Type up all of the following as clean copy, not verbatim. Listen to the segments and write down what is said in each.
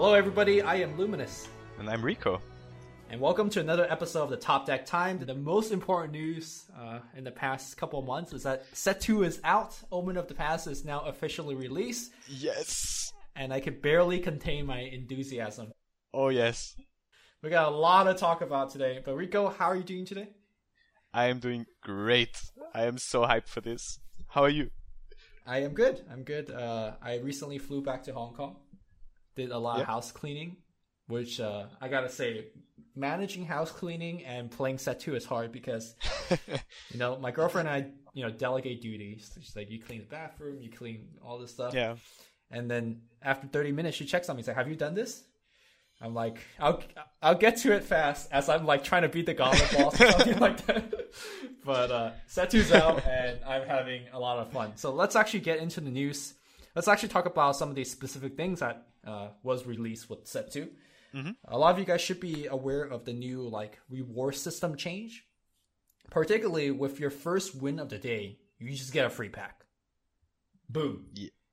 Hello everybody, I am Luminous. And I'm Rico. And welcome to another episode of the Top Deck Time. The most important news in the past couple of months is that Set 2 is out. Omen of the Past is now officially released. Yes! And I could barely contain my enthusiasm. Oh yes. We got a lot to talk about today. But Rico, how are you doing today? I am doing great. I am so hyped for this. How are you? I am good. I recently flew back to Hong Kong. Did a lot of house cleaning. Which, I gotta say, managing house cleaning and playing Set 2 is hard because, my girlfriend and I, delegate duties. She's like, you clean the bathroom, you clean all this stuff. Yeah. And then after 30 minutes, she checks on me. She's like, have you done this? I'm like, I'll get to it fast as I'm like trying to beat the gauntlet boss or something like that. But Set 2's out and I'm having a lot of fun. So let's actually get into the news. Let's actually talk about some of these specific things that was released with Set 2. Mm-hmm. A lot of you guys should be aware of the new reward system change. Particularly with your first win of the day, you just get a free pack. Boom.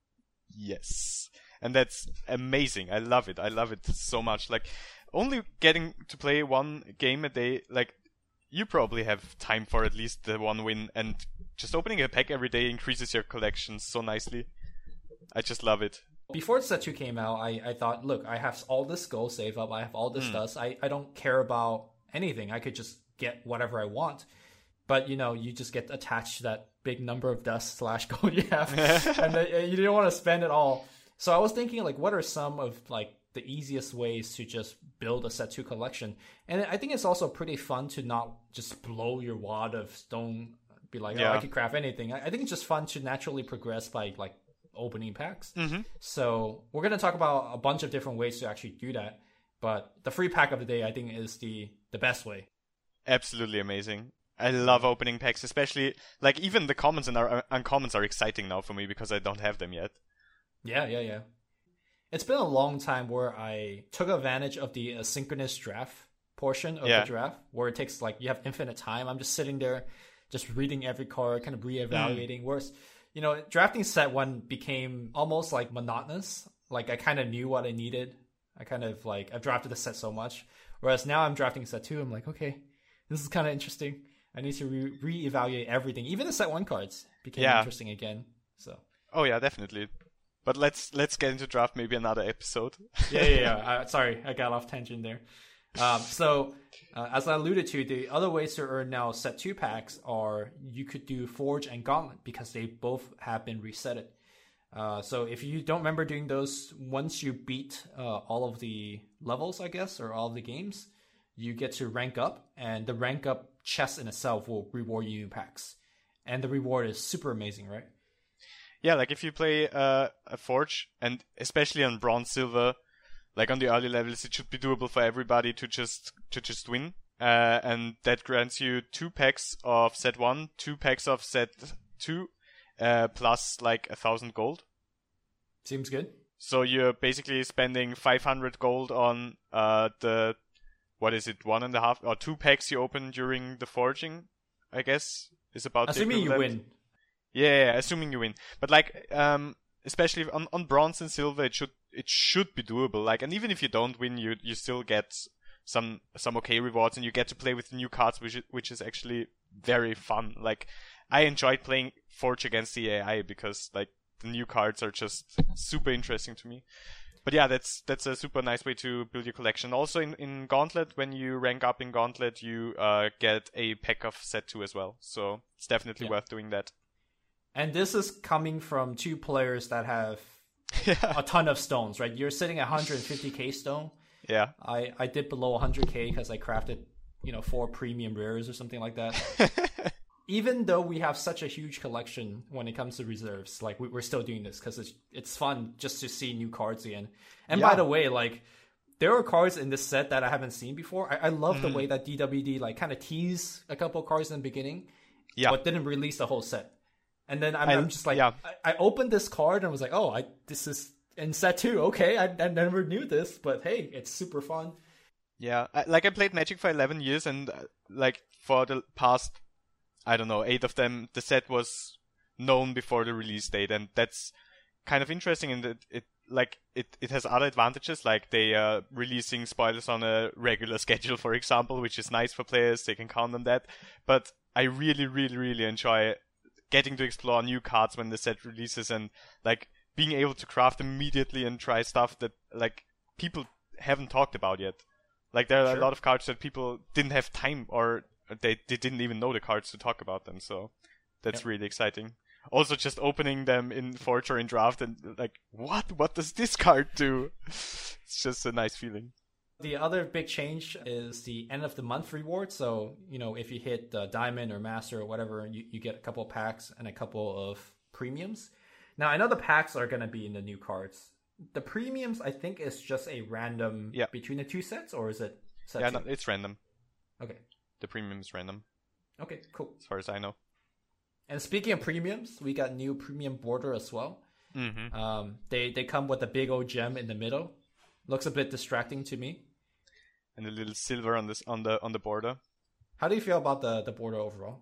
Yes. And that's amazing. I love it. I love it so much. Only getting to play one game a day, you probably have time for at least the one win, and just opening a pack every day increases your collection so nicely. I just love it. Before Set 2 came out, I thought, look, I have all this gold save up, I have all this stuff. I don't care about anything. I could just get whatever I want. But, you just get attached to that big number of dust / gold you have. And you don't want to spend it all. So I was thinking, what are some of, the easiest ways to just build a Set 2 collection? And I think it's also pretty fun to not just blow your wad of stone, be like, I could craft anything. I think it's just fun to naturally progress by, opening packs. Mm-hmm. So we're going to talk about a bunch of different ways to actually do that. But the free pack of the day, I think, is the best way. Absolutely amazing. I love opening packs, especially, even the commons and uncommons are exciting now for me because I don't have them yet. Yeah. It's been a long time where I took advantage of the asynchronous draft portion of the draft, where it takes, you have infinite time. I'm just sitting there, just reading every card, kind of reevaluating. Whereas, drafting Set 1 became almost, monotonous. I kind of knew what I needed. I kind of, I've drafted the set so much. Whereas now I'm drafting Set 2, I'm like, okay, this is kind of interesting. I need to reevaluate everything. Even the Set 1 cards became interesting again. So. Oh, yeah, definitely. But let's get into draft maybe another episode. Yeah. Sorry, I got off tangent there. So, as I alluded to, the other ways to earn now Set 2 packs are you could do Forge and Gauntlet because they both have been resetted. So if you don't remember doing those, once you beat all of the levels, I guess, or all of the games, you get to rank up, and the rank up chest in itself will reward you new packs. And the reward is super amazing, right? Yeah, if you play a Forge, and especially on Bronze, Silver, on the early levels, it should be doable for everybody to just win. And that grants you 2 packs of Set 1, 2 packs of Set 2, plus 1,000 gold. Seems good. So you're basically spending 500 gold on the, 1.5 or 2 packs you open during the forging, I guess, is about assuming you win. Yeah, assuming you win. But especially on Bronze and Silver, it should be doable. And even if you don't win, you still get some okay rewards, and you get to play with new cards, which is actually very fun. I enjoyed playing Forge against the AI because the new cards are just super interesting to me. But yeah, that's a super nice way to build your collection. Also in Gauntlet, when you rank up in Gauntlet, you get a pack of Set 2 as well. So it's definitely worth doing that. And this is coming from 2 players that have a ton of stones, right? You're sitting at 150k stone. Yeah. I did below 100k because I crafted, 4 premium rares or something like that. Even though we have such a huge collection when it comes to reserves, we're still doing this because it's fun just to see new cards again. And by the way, there are cards in this set that I haven't seen before. I love the way that DWD kind of teased a couple of cards in the beginning, but didn't release the whole set. And then I'm just I opened this card and was like, oh, this is in Set 2. Okay, I never knew this, but hey, it's super fun. Yeah, I played Magic for 11 years, and for the past, 8 of them, the set was known before the release date, and that's kind of interesting in that it like it has other advantages, like they are releasing spoilers on a regular schedule, for example, which is nice for players. They can count on that. But I really, really, really enjoy getting to explore new cards when the set releases, and like being able to craft immediately and try stuff that like people haven't talked about yet. Like there are a lot of cards that people didn't have time, or they didn't even know the cards to talk about them. So that's really exciting. Also, just opening them in Forge or in Draft and like, what does this card do? It's just a nice feeling. The other big change is the end of the month reward. So, if you hit Diamond or Master or whatever, you get a couple of packs and a couple of premiums. Now, I know the packs are going to be in the new cards. The premiums, I think, is just a random between the two sets, or is it set? Yeah, no, it's random. Okay. The premium is random. Okay, cool. As far as I know. And speaking of premiums, we got new premium border as well. Mm-hmm. They come with a big old gem in the middle. Looks a bit distracting to me. And a little silver on the border. How do you feel about the border overall?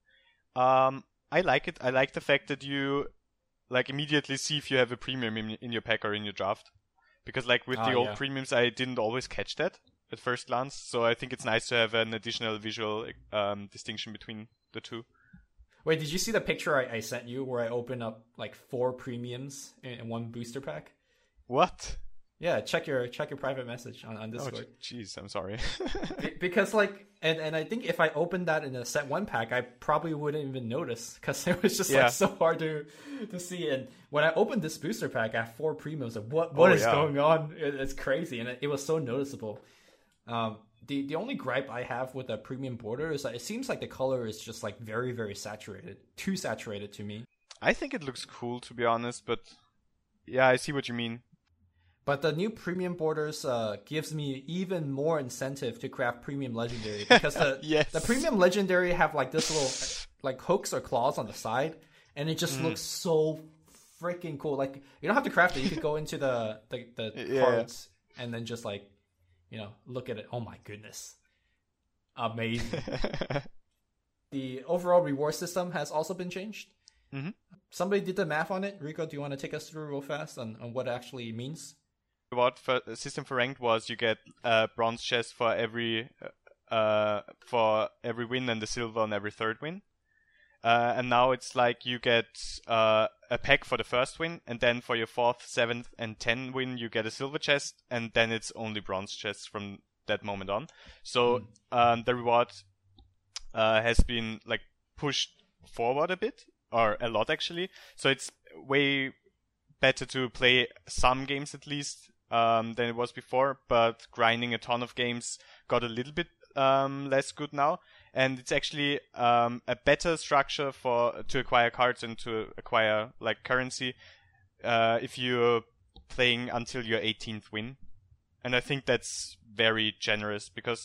I like it. I like the fact that you like immediately see if you have a premium in your pack or in your draft. Because like with the old premiums, I didn't always catch that at first glance. So I think it's nice to have an additional visual distinction between the two. Wait, did you see the picture I sent you where I opened up like 4 premiums in one booster pack? What? Yeah, check your private message on Discord. Oh, jeez, I'm sorry. Because like, and I think if I opened that in a set 1 pack, I probably wouldn't even notice because it was just like so hard to see. And when I opened this booster pack, I have 4 premiums. Like, what is going on? It's crazy, and it was so noticeable. The only gripe I have with a premium border is that it seems like the color is just like very, very saturated. Too saturated to me. I think it looks cool, to be honest, but yeah, I see what you mean. But the new premium borders gives me even more incentive to craft premium legendary because the premium legendary have like this little like hooks or claws on the side, and it just looks so freaking cool. Like you don't have to craft it; you could go into the cards and then just like look at it. Oh my goodness, amazing! The overall reward system has also been changed. Mm-hmm. Somebody did the math on it. Rico, do you want to take us through real fast on what it actually means? What the system for ranked was, you get a bronze chest for every win and the silver on every third win. And now it's like you get a pack for the first win, and then for your 4th, 7th, and 10th win you get a silver chest, and then it's only bronze chests from that moment on. So the reward has been like pushed forward a bit, or a lot actually. So it's way better to play some games at least than it was before, but grinding a ton of games got a little bit less good now. And it's actually a better structure to acquire cards and to acquire like currency if you're playing until your 18th win. And I think that's very generous because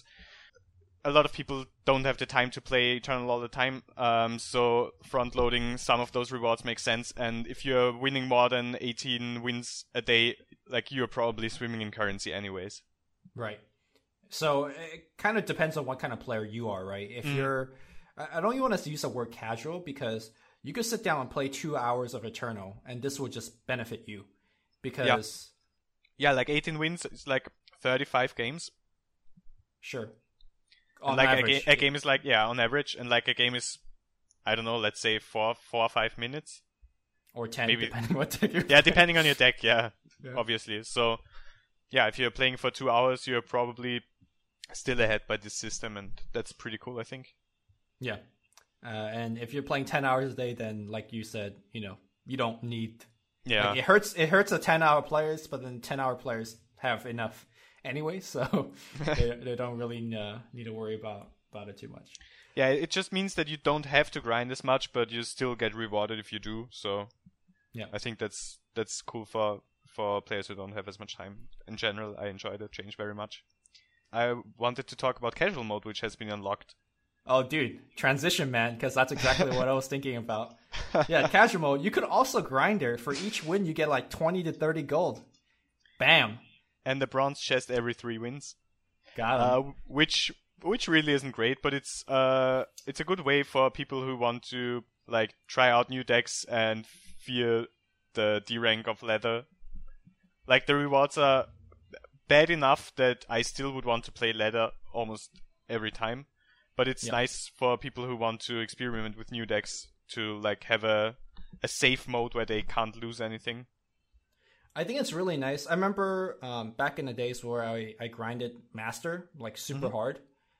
a lot of people don't have the time to play Eternal all the time, so front-loading some of those rewards makes sense. And if you're winning more than 18 wins a day, like you're probably swimming in currency anyways. Right. So it kind of depends on what kind of player you are, right? If you're... I don't even want to use the word casual because you could sit down and play 2 hours of Eternal, and this will just benefit you. Because... Yeah, like 18 wins is like 35 games. Sure. On like average. A game is like, on average, and like a game is, I don't know, let's say 4 or 5 minutes. Or 10, maybe. Depending what deck you're playing. Depending on your deck, obviously. So, if you're playing for 2 hours, you're probably still ahead by this system, and that's pretty cool, I think. Yeah. And if you're playing 10 hours a day, then like you said, you don't need... Yeah. Like, it hurts the 10-hour players, but then 10-hour players have enough anyway, so they don't really need to worry about it too much. Yeah, it just means that you don't have to grind as much, but you still get rewarded if you do. So yeah, I think that's cool for players who don't have as much time. In general, I enjoy the change very much. I wanted to talk about casual mode, which has been unlocked. Oh, dude, transition, man, because that's exactly what I was thinking about. Yeah, casual mode. You could also grind there. For each win, you get like 20 to 30 gold. Bam. And the bronze chest every 3 wins. Got it. Which really isn't great, but it's a good way for people who want to like try out new decks and feel the D rank of leather. Like, the rewards are bad enough that I still would want to play ladder almost every time. But it's nice for people who want to experiment with new decks to, like, have a safe mode where they can't lose anything. I think it's really nice. I remember back in the days where I grinded Master, like, super hard.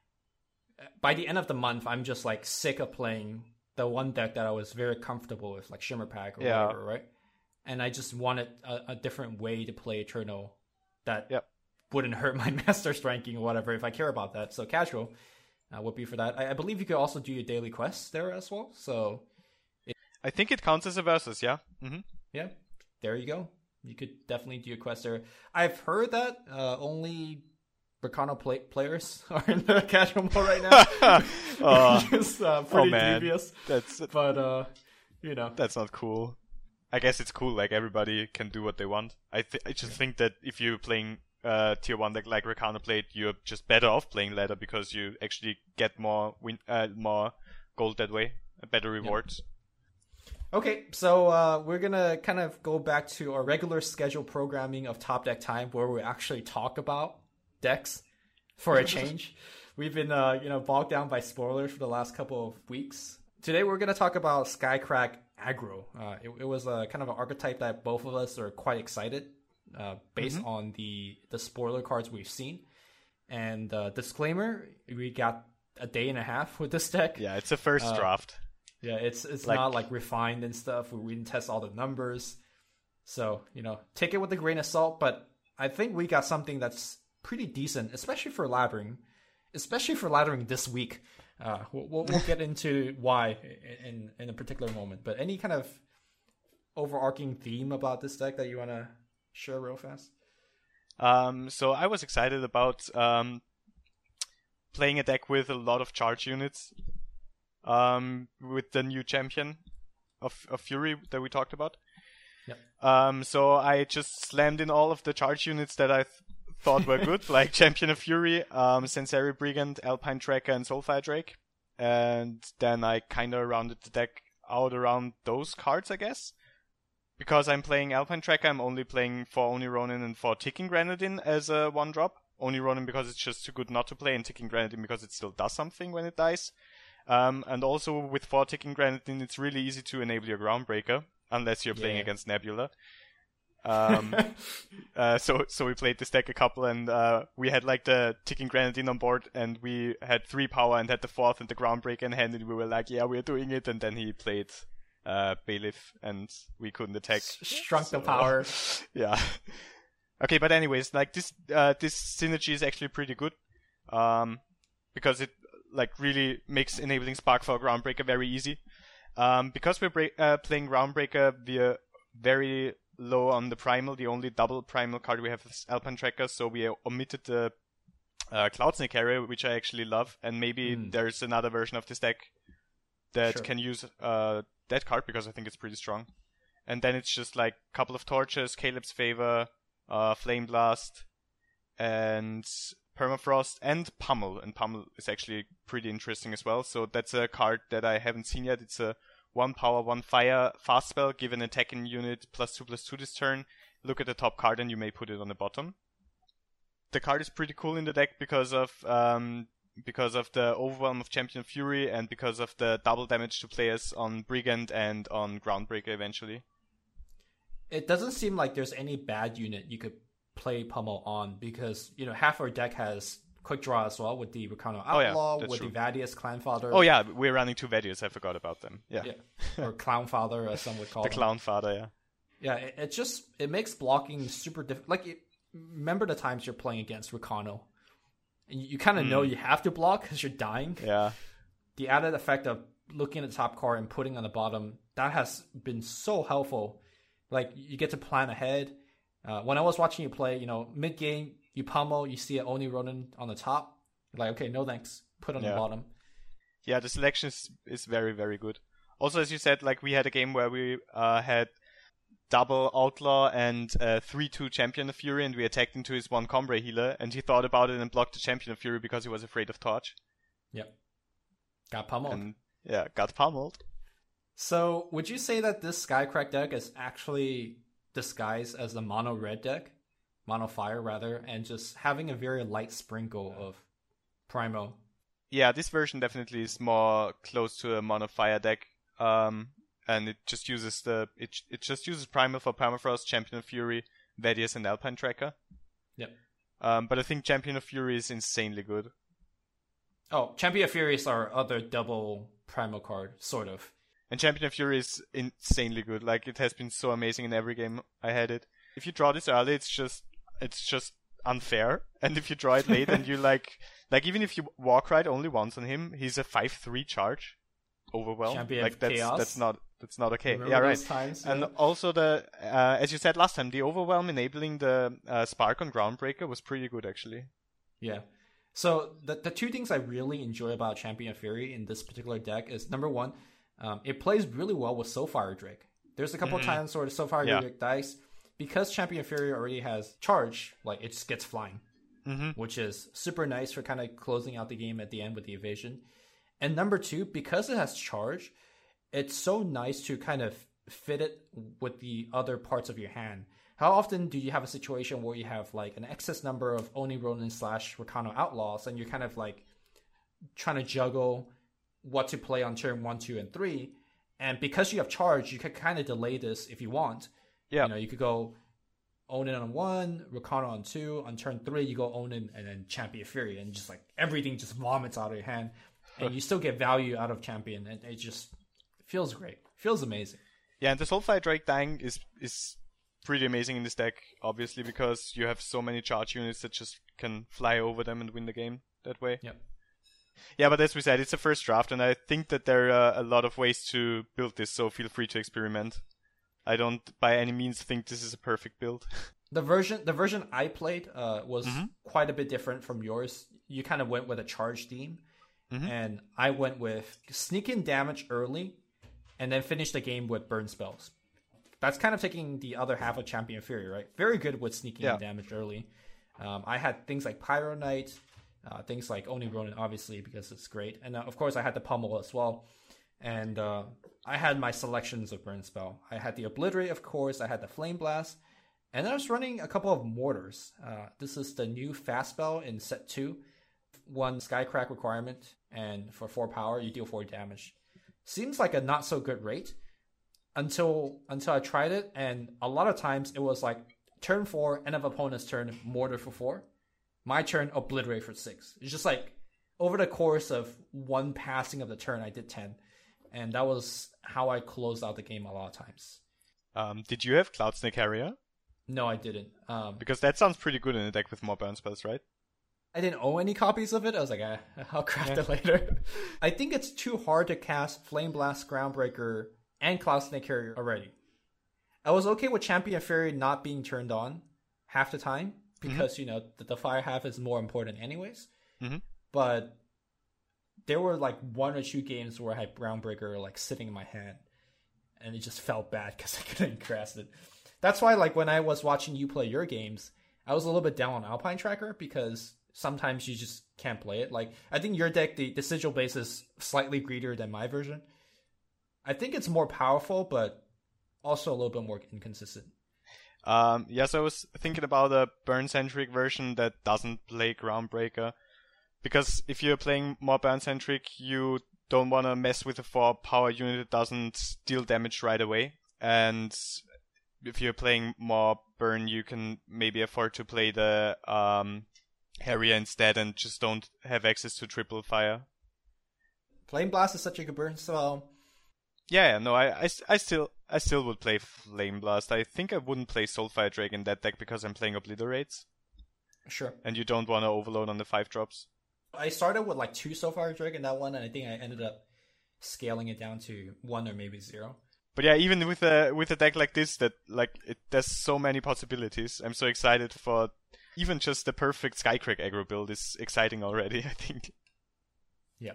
By the end of the month, I'm just, like, sick of playing the one deck that I was very comfortable with, like Shimmer Pack or whatever, right? And I just wanted a different way to play Eternal that wouldn't hurt my Master's ranking or whatever if I care about that. So casual would be for that. I believe you could also do your daily quests there as well. So I think it counts as a versus, yeah. Mm-hmm. Yeah, there you go. You could definitely do a quest there. I've heard that only Recano players are in the casual mode right now. It's pretty devious. But that's not cool. I guess it's cool. Like, everybody can do what they want. I just think that if you're playing tier 1 deck like Recano played, you're just better off playing ladder because you actually get more gold that way, better rewards. Yep. Okay, so we're going to kind of go back to our regular scheduled programming of Top Deck Time, where we actually talk about decks for a change. We've been bogged down by spoilers for the last couple of weeks. Today we're going to talk about Skycrack Aggro. It was a kind of an archetype that both of us are quite excited based on the spoiler cards we've seen. And disclaimer, we got a day and a half with this deck. Yeah, it's a first draft. Yeah, it's like, not like refined and stuff. We didn't test all the numbers. So, take it with a grain of salt. But I think we got something that's pretty decent, especially for laddering this week. We'll get into why in a particular moment. But any kind of overarching theme about this deck that you want to share real fast? So I was excited about playing a deck with a lot of charge units. With the new champion of Fury that we talked about. Yep. So I just slammed in all of the charge units that I thought were good, like Champion of Fury, Senseri Brigand, Alpine Tracker, and Soulfire Drake. And then I kind of rounded the deck out around those cards, I guess. Because I'm playing Alpine Tracker, I'm only playing for Oni Ronin and for Ticking Grenadin as a 1-drop. Oni Ronin because it's just too good not to play, and Ticking Grenadin because it still does something when it dies. And also with 4 Ticking Grenadin, it's really easy to enable your Groundbreaker, unless you're playing against Nebula. So we played this deck a couple, and we had like the Ticking Grenadin on board, and we had 3 power and had the 4th and the Groundbreaker in hand, and we were like, yeah, we're doing it. And then he played Bailiff, and we couldn't attack. Shrunk the power. Yeah. Okay, but anyways, like this synergy is actually pretty good, because it like really makes enabling Spark for Groundbreaker very easy. Because we're playing Groundbreaker, we're very low on the Primal. The only double Primal card we have is Alpine Tracker, so we omitted the Cloud Snake Area, which I actually love, and maybe there's another version of this deck that can use that card, because I think it's pretty strong. And then it's just like a couple of Torches, Caleb's Favor, Flame Blast, and Permafrost, and Pummel. And Pummel is actually pretty interesting as well. So that's a card that I haven't seen yet. It's a 1 power, 1 fire fast spell. Give an attacking unit +2/+2 this turn. Look at the top card and you may put it on the bottom. The card is pretty cool in the deck because of the Overwhelm of Champion of Fury, and because of the double damage to players on Brigand and on Groundbreaker eventually. It doesn't seem like there's any bad unit you could play Pummel on, because half our deck has quick draw as well with the Recano Outlaw, with the Vadius Clanfather. Oh yeah, we're running 2 Vadius, I forgot about them. Yeah. Or Clownfather, as some would call the them. Clownfather, yeah. It makes blocking super difficult. Like, remember the times you're playing against Recano, and you kind of know you have to block because you're dying. Yeah. The added effect of looking at the top card and putting on the bottom, that has been so helpful. Like, you get to plan ahead. When I was watching you play, mid-game, you pummel, you see an Oni Ronin on the top. You're like, okay, no thanks. Put on the bottom. Yeah, the selection is very, very good. Also, as you said, like, we had a game where we had double Outlaw and 3/2 Champion of Fury, and we attacked into his 1 Combre healer, and he thought about it and blocked the Champion of Fury because he was afraid of Torch. Yep. Got pummeled. And, got pummeled. So, would you say that this Skycrack deck is actually disguised as the mono red deck? Mono Fire rather, and just having a very light sprinkle of Primo. Yeah, this version definitely is more close to a Mono Fire deck. And it just uses it just uses Primal for Permafrost, Champion of Fury, Vedius, and Alpine Tracker. Yep. But I think Champion of Fury is insanely good. Oh, Champion of Fury is our other double Primal card, sort of. And Champion of Fury is insanely good. Like, it has been so amazing in every game I had it. If you draw this early, it's just unfair. And if you draw it late and you like even if you walk right only once on him, he's a 5/3 charge. Overwhelm. Champion like of that's Chaos. that's not okay. Remember yeah, right. those times? And Yeah. also the as you said last time, the Overwhelm enabling the Spark on Groundbreaker was pretty good actually. Yeah. So the two things I really enjoy about Champion of Fury in this particular deck is, number one, it plays really well with Soulfire Drake. There's a couple of times where the Soulfire Drake dies. Because Champion of Fury already has charge, like, it just gets flying. Which is super nice for kind of closing out the game at the end with the evasion. And number two, because it has charge, it's so nice to kind of fit it with the other parts of your hand. How often do you have a situation where you have like an excess number of Oni Ronin / Rakano Outlaws, and you're kind of like trying to juggle what to play on turn 1, 2, and 3, and because you have charge, you can kind of delay this if you want. Yeah, you know, you could go Onin on 1, Rakano on 2, on turn 3 you go Onin and then Champion of Fury, and just like everything just vomits out of your hand. And you still get value out of Champion, and it just feels great. Feels amazing. Yeah, and the Soulfire Drake dying is pretty amazing in this deck, obviously, because you have so many charge units that just can fly over them and win the game that way. Yep. Yeah, but as we said, it's a first draft, and I think that there are a lot of ways to build this, so feel free to experiment. I don't by any means think this is a perfect build. The version I played was quite a bit different from yours. You kind of went with a charge theme. And I went with sneak in damage early and then finish the game with burn spells. That's kind of taking the other half of Champion Fury, right? Very good with sneaking in damage early. I had things like Pyro Knight, things like Oni Ronin, obviously, because it's great. And of course, I had the Pummel as well. And I had my selections of burn spell. I had the Obliterate, of course. I had the Flame Blast. And I was running a couple of Mortars. This is the new fast spell in set 2. 1 Skycrack requirement, and for 4 power, you deal 4 damage. Seems like a not so good rate until I tried it, and a lot of times it was like turn 4, end of opponent's turn, Mortar for 4. My turn, Obliterate for 6. It's just like over the course of one passing of the turn, I did 10. And that was how I closed out the game a lot of times. Did you have Cloud Snake Harrier? No, I didn't. Because that sounds pretty good in a deck with more burn spells, right? I didn't own any copies of it. I was like, I'll craft it later. I think it's too hard to cast Flame Blast, Groundbreaker, and Cloud Snake Carrier already. I was okay with Champion Fury not being turned on half the time because, you know, the fire half is more important anyways. But there were like 1 or 2 games where I had Groundbreaker like sitting in my hand, and it just felt bad because I couldn't cast it. That's why, like, when I was watching you play your games, I was a little bit down on Alpine Tracker because sometimes you just can't play it. Like, I think your deck, the sigil base is slightly greedier than my version. I think it's more powerful, but also a little bit more inconsistent. Yes, I was thinking about a burn-centric version that doesn't play Groundbreaker. Because if you're playing more burn-centric, you don't want to mess with a 4-power unit that doesn't deal damage right away. And if you're playing more burn, you can maybe afford to play the Harrier instead and just don't have access to triple fire. Flame Blast is such a good burn spell. Yeah, no, I still would play Flame Blast. I think I wouldn't play Soulfire Drake in that deck because I'm playing Obliterates. Sure. And you don't want to overload on the 5 drops. I started with like 2 Soulfire Drake in that one, and I think I ended up scaling it down to 1 or maybe 0. But yeah, even with a deck like this, that like there's so many possibilities. I'm so excited for even just the perfect Skycrack aggro build is exciting already, I think. Yeah.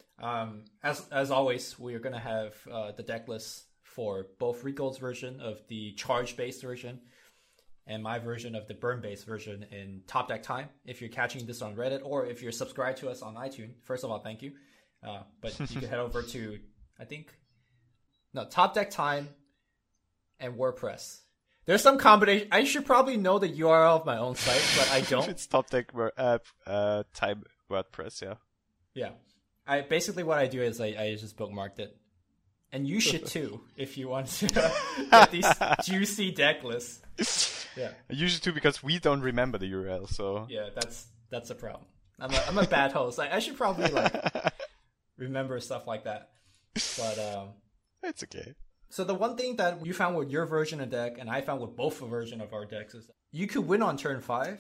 As always, we are gonna have the deck list for both Rico's version of the charge-based version and my version of the burn-based version in Top Deck Time. If you're catching this on Reddit or if you're subscribed to us on iTunes, first of all, thank you. But you can head over to Top Deck Time and WordPress. There's some combination. I should probably know the URL of my own site, but I don't. It's top deck type WordPress, yeah. Yeah. Basically what I do is I just bookmarked it. And you should too, if you want to get these juicy deck lists. Yeah. You should too, because we don't remember the URL, so... Yeah, that's a problem. I'm a bad host. I should probably remember stuff like that. But it's okay. So the one thing that you found with your version of deck, and I found with both version of our decks, is you could win on turn 5,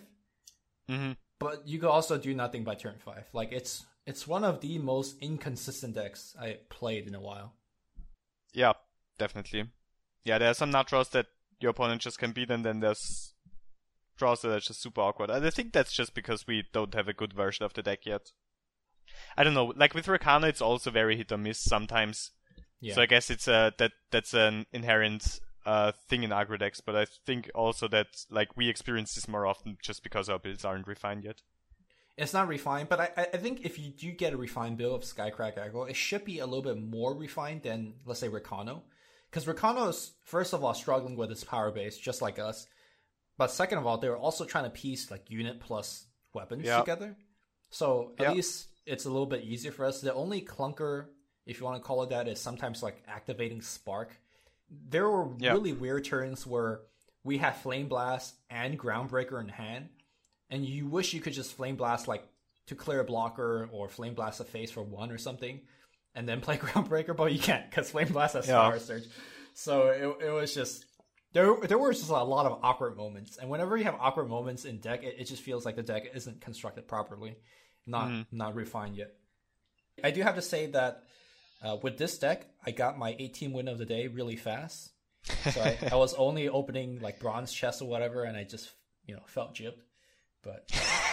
but you could also do nothing by turn 5. Like it's one of the most inconsistent decks I played in a while. Yeah, definitely. Yeah, there are some nut draws that your opponent just can beat, and then there's draws that are just super awkward. And I think that's just because we don't have a good version of the deck yet. I don't know. Like with Rakana, it's also very hit or miss sometimes. Yeah. So I guess it's that's an inherent thing in aggro decks, but I think also that like we experience this more often just because our builds aren't refined yet. It's not refined, but I think if you do get a refined build of Skycrack aggro, it should be a little bit more refined than, let's say, Rakano. Because Rakano is, first of all, struggling with its power base, just like us. But second of all, they're also trying to piece like unit plus weapons together. So at least it's a little bit easier for us. The only clunker, if you want to call it that, is sometimes like activating Spark. There were really weird turns where we had Flame Blast and Groundbreaker in hand, and you wish you could just Flame Blast like to clear a blocker or Flame Blast a face for 1 or something, and then play Groundbreaker, but you can't because Flame Blast has Power Surge. So it was just there were just a lot of awkward moments, and whenever you have awkward moments in deck, it just feels like the deck isn't constructed properly, not refined yet. I do have to say that with this deck, I got my 18 win of the day really fast. So I was only opening like bronze chests or whatever, and I just felt gypped. But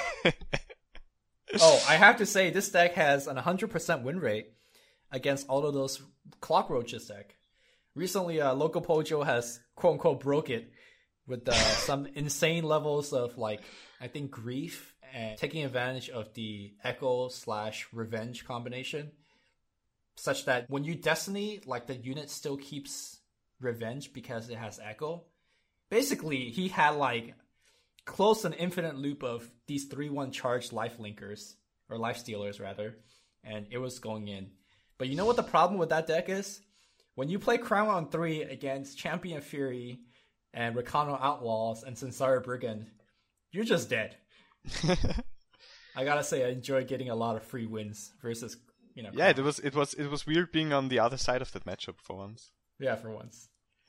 I have to say this deck has an 100% win rate against all of those Clockroaches deck. Recently, Local Pojo has quote unquote broke it with some insane levels of like I think grief and taking advantage of the Echo/Revenge combination, such that when you Destiny, like the unit still keeps Revenge because it has Echo. Basically, he had like close an infinite loop of these 3/1 charged life linkers, or life stealers rather, and it was going in. But you know what the problem with that deck is? When you play Crown on 3 against Champion Fury and Rakano Outlaws and Sansara Brigand, you're just dead. I gotta say, I enjoyed getting a lot of free wins versus Yeah, it was weird being on the other side of that matchup for once. Yeah, for once.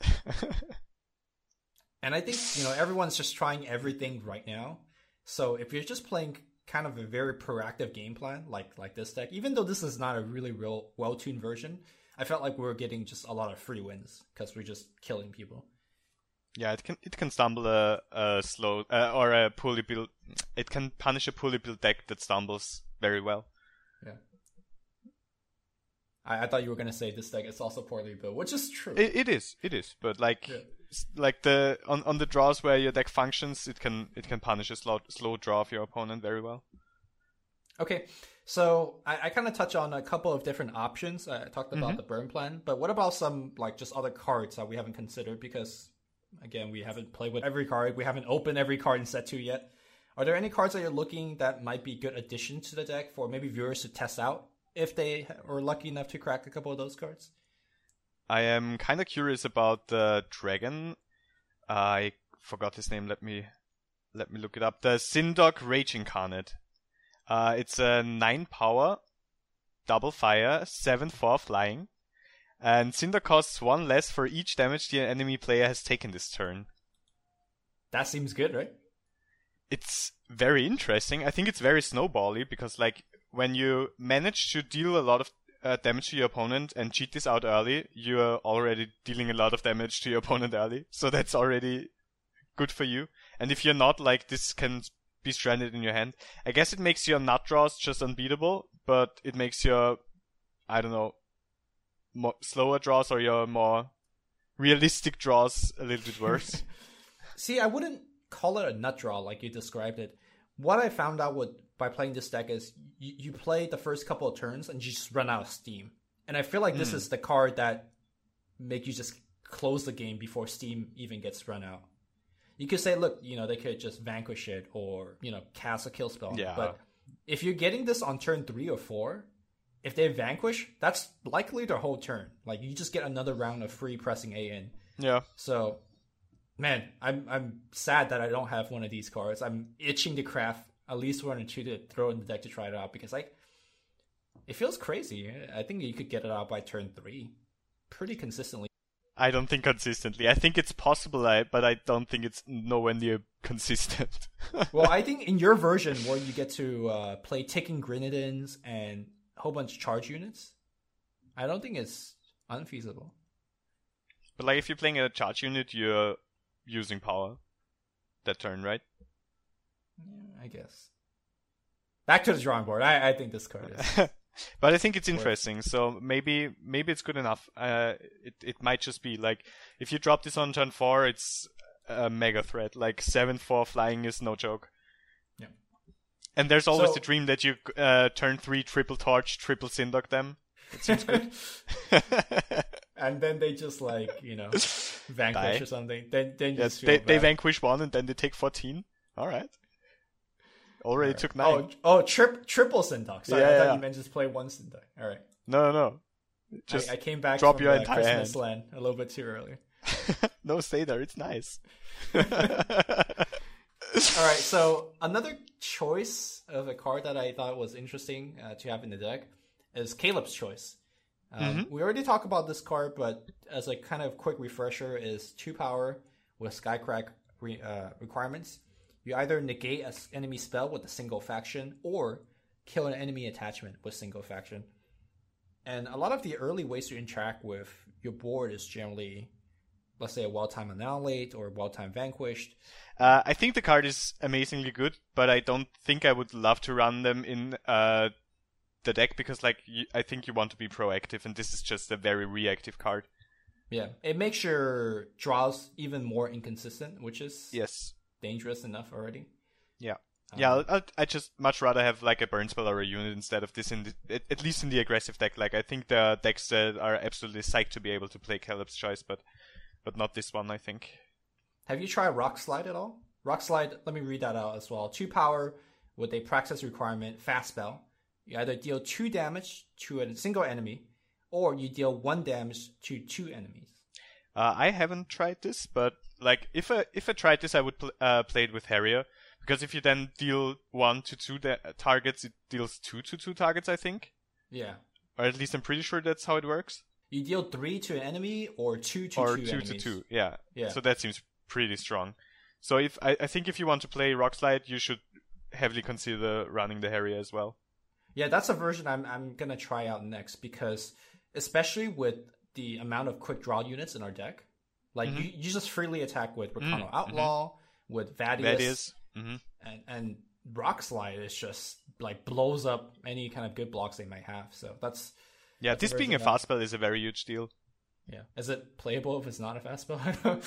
And I think, everyone's just trying everything right now. So if you're just playing kind of a very proactive game plan, like this deck, even though this is not a really real well-tuned version, I felt like we were getting just a lot of free wins because we're just killing people. Yeah, it can stumble a slow or a poorly built. It can punish a poorly built deck that stumbles very well. Yeah. I thought you were gonna say this deck is also poorly built, which is true. It is, but like the on the draws where your deck functions, it can punish a slow draw of your opponent very well. Okay, so I kind of touch on a couple of different options. I talked about the burn plan, but what about some like just other cards that we haven't considered? Because again, we haven't played with every card. We haven't opened every card in set 2 yet. Are there any cards that you're looking that might be good addition to the deck for maybe viewers to test out if they are lucky enough to crack a couple of those cards? I am kind of curious about the dragon. I forgot his name. Let me look it up. The Sindok Rage Incarnate. It's a 9 power, double fire, 7/4 flying, and Cinder costs 1 less for each damage the enemy player has taken this turn. That seems good, right? It's very interesting. I think it's very snowbally because like when you manage to deal a lot of damage to your opponent and cheat this out early, you are already dealing a lot of damage to your opponent early. So that's already good for you. And if you're not, like, this can be stranded in your hand. I guess it makes your nut draws just unbeatable, but it makes your, I don't know, more slower draws or your more realistic draws a little bit worse. See, I wouldn't call it a nut draw like you described it. What I found out by playing this deck is you play the first couple of turns and you just run out of steam. And I feel like this is the card that make you just close the game before steam even gets run out. you could say, look, they could just vanquish it or, cast a kill spell. Yeah. But if you're getting this on turn 3 or 4, if they vanquish, that's likely their whole turn. Like, you just get another round of free pressing A in. Yeah. So, man, I'm sad that I don't have one of these cards. I'm itching to craft at least 1 or 2 to throw in the deck to try it out because, like, it feels crazy. I think you could get it out by turn 3 pretty consistently. I don't think consistently. I think it's possible, but I don't think it's nowhere near consistent. Well, I think in your version where you get to play ticking Grenadins and a whole bunch of charge units, I don't think it's unfeasible. But like if you're playing a charge unit, you're using power that turn, right? Yeah, I guess. Back to the drawing board. I think this card is... But I think it's interesting, so maybe it's good enough. It might just be like if you drop this on turn 4, it's a mega threat. Like 7/4 flying is no joke. Yeah. And there's always the dream that you turn 3 triple torch, triple Syndock them. It seems good. And then they just vanquish die. or something. Then you Yes, just feel they bad. vanquish 1 and then they take 14. All right. Already took 9. Triple Syndock. Sorry, I thought you meant just play 1 Syndock. All right. No. Just I came back drop from your the entire Christmas hand. land a little bit too early. No, stay there. It's nice. All right, so another choice of a card that I thought was interesting to have in the deck is Caleb's choice. We already talked about this card, but as a kind of quick refresher, is 2 power with Skycrack requirements. You either negate an enemy spell with a single faction or kill an enemy attachment with single faction. And a lot of the early ways to interact with your board is generally, let's say, a well-timed Annihilate or well-timed Vanquished. I think the card is amazingly good, but I don't think I would love to run them in the deck because, I think you want to be proactive, and this is just a very reactive card. Yeah, it makes your draws even more inconsistent, which is dangerous enough already. Yeah. I just much rather have a burn spell or a unit instead of this at least in the aggressive deck. I think the decks that are absolutely psyched to be able to play Caleb's choice, but not this one, I think. Have you tried Rock Slide at all? Rock Slide, let me read that out as well. 2 power with a Praxis requirement, fast spell. You either deal 2 damage to a single enemy, or you deal 1 damage to 2 enemies. I haven't tried this, but if I tried this, I would play it with Harrier, because if you then deal 1 to 2 targets, it deals 2 to 2 targets, I think. Yeah. Or at least I'm pretty sure that's how it works. You deal 3 to an enemy, or 2 to 2 enemies. Or 2 to 2, yeah. So that seems pretty strong. So I think if you want to play Rock Slide, you should heavily consider running the Harrier as well. Yeah, that's a version I'm gonna try out next, because especially with the amount of quick draw units in our deck, you just freely attack with Recano Outlaw, with Vadius, and Rock Slide is just blows up any kind of good blocks they might have. So that's this being a fast spell is a very huge deal. Yeah, is it playable if it's not a fast spell?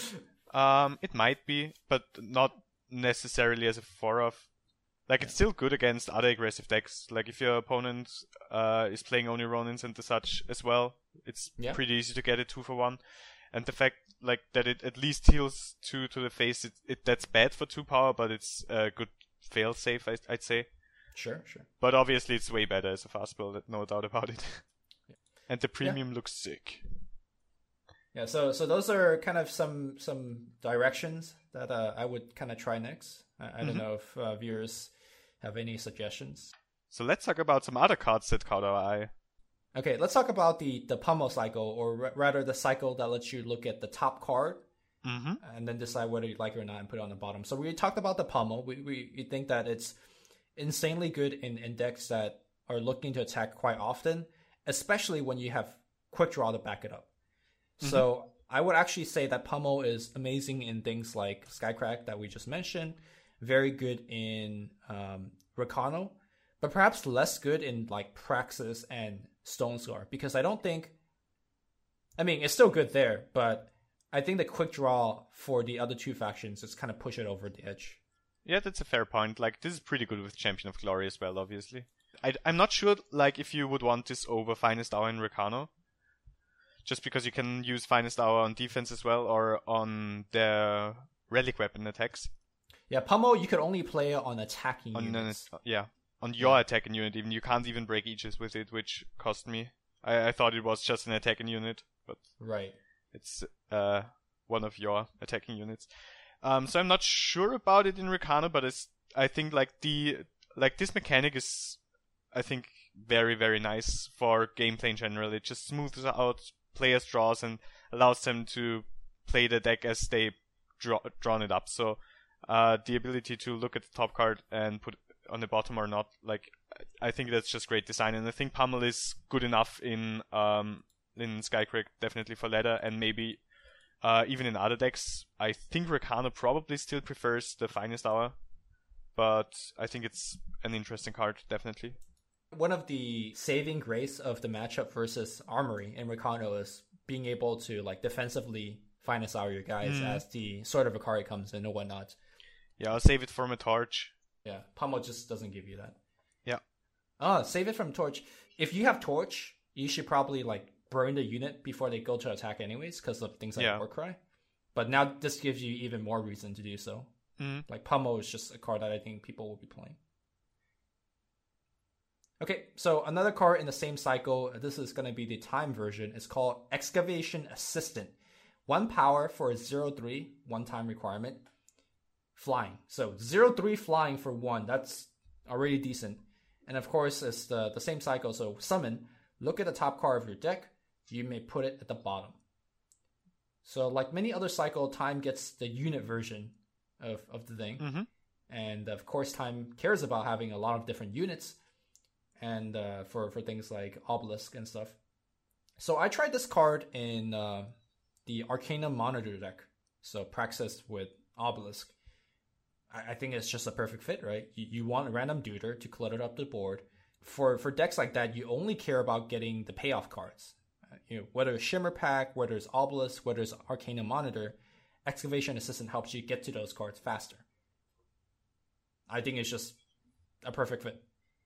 It might be, but not necessarily as a 4-off. It's still good against other aggressive decks. If your opponent is playing only Ronins and the such as well, it's pretty easy to get it 2 for 1. And the fact that it at least heals 2 to the face, that's bad for 2 power, but it's a good fail safe, I'd say. Sure. But obviously it's way better as a fast spell, no doubt about it. And the premium looks sick. Yeah, so those are kind of some directions that I would kind of try next. I don't know if viewers have any suggestions. So let's talk about some other cards that caught our eye. Okay, let's talk about the Pummel cycle, or rather the cycle that lets you look at the top card and then decide whether you like it or not and put it on the bottom. So we talked about the Pummel. We think that it's insanely good in decks that are looking to attack quite often, especially when you have quick draw to back it up. So I would actually say that Pummel is amazing in things like Skycrack that we just mentioned, very good in Recano, but perhaps less good in Praxis and Stone Scar, because I don't think, it's still good there, but I think the quick draw for the other 2 factions just kind of push it over the edge. Yeah, that's a fair point. This is pretty good with Champion of Glory as well, obviously. I'm not sure if you would want this over Finest Hour in Recano, just because you can use Finest Hour on defense as well, or on their relic weapon attacks. Yeah, Pummel you could only play it on attacking units. On your attacking unit even. You can't even break Aegis with it, which cost me. I thought it was just an attacking unit, but right. It's one of your attacking units. So I'm not sure about it in Recano, but I think this mechanic is, I think, very, very nice for gameplay in general. It just smooths out players' draws and allows them to play the deck as they drawn it up. So the ability to look at the top card and put it on the bottom or not, I think that's just great design. And I think Pummel is good enough in Skycrag, definitely for ladder, and maybe even in other decks. I think Recano probably still prefers the Finest Hour, but I think it's an interesting card, definitely. One of the saving grace of the matchup versus Armory in Recano is being able to defensively Finest Hour your guys as the Sword of Akari comes in and whatnot. Yeah, I'll save it from a Torch. Yeah, Pummel just doesn't give you that. Yeah. Save it from Torch. If you have Torch, you should probably burn the unit before they go to attack anyways, because of things like Warcry. But now this gives you even more reason to do so. Pummel is just a card that I think people will be playing. Okay, so another card in the same cycle, this is going to be the time version, is called Excavation Assistant. 1 power for a 0/3, 1-time requirement. Flying. So 0/3 flying for 1, that's already decent. And of course, it's the same cycle, so summon, look at the top card of your deck, you may put it at the bottom. So like many other cycle, time gets the unit version of the thing. And of course, time cares about having a lot of different units, and for things like Obelisk and stuff. So I tried this card in the Arcana Monitor deck. So Praxis with Obelisk. I think it's just a perfect fit, right? You want a random duder to clutter up the board. For decks like that, you only care about getting the payoff cards. Whether it's Shimmer Pack, whether it's Obelisk, whether it's Arcana Monitor, Excavation Assistant helps you get to those cards faster. I think it's just a perfect fit.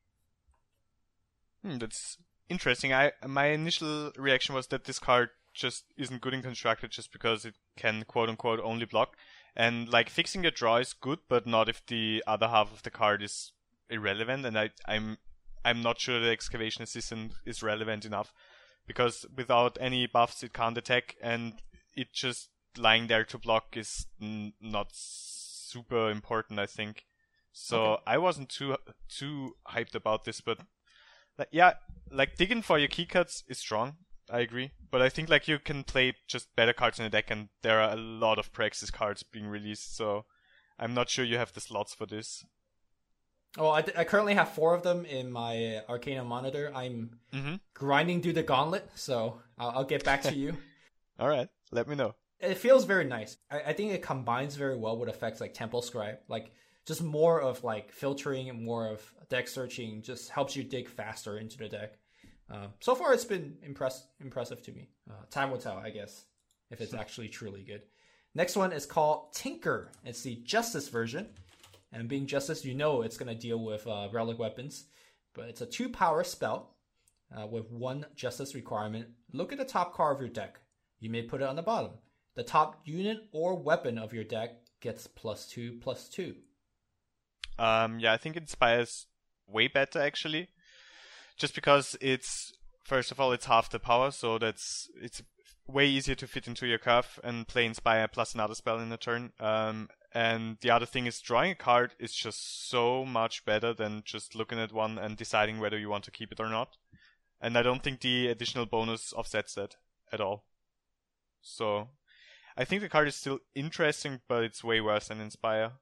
That's interesting. My initial reaction was that this card just isn't good in constructed just because it can quote unquote only block. And fixing your draw is good, but not if the other half of the card is irrelevant. And I'm not sure the Excavation Assistant is relevant enough, because without any buffs it can't attack, and it just lying there to block is not super important, I think. So okay. I wasn't too hyped about this, but digging for your keycards is strong. I agree, but I think you can play just better cards in the deck, and there are a lot of Praxis cards being released, so I'm not sure you have the slots for this. Oh, I currently have 4 of them in my Arcana Monitor. I'm grinding through the gauntlet, so I'll get back to you. All right, let me know. It feels very nice. I think it combines very well with effects like Temple Scribe. Just more of filtering and more of deck searching just helps you dig faster into the deck. So far, it's been impressive to me. Time will tell, I guess, if it's actually truly good. Next one is called Tinker. It's the Justice version. And being Justice, it's going to deal with relic weapons. But it's a 2-power spell with 1 Justice requirement. Look at the top card of your deck. You may put it on the bottom. The top unit or weapon of your deck gets +2/+2. I think Inspire's way better, actually. Just because first of all, it's half the power, so it's way easier to fit into your curve and play Inspire plus another spell in a turn. And the other thing is drawing a card is just so much better than just looking at one and deciding whether you want to keep it or not. And I don't think the additional bonus offsets that at all. So I think the card is still interesting, but it's way worse than Inspire.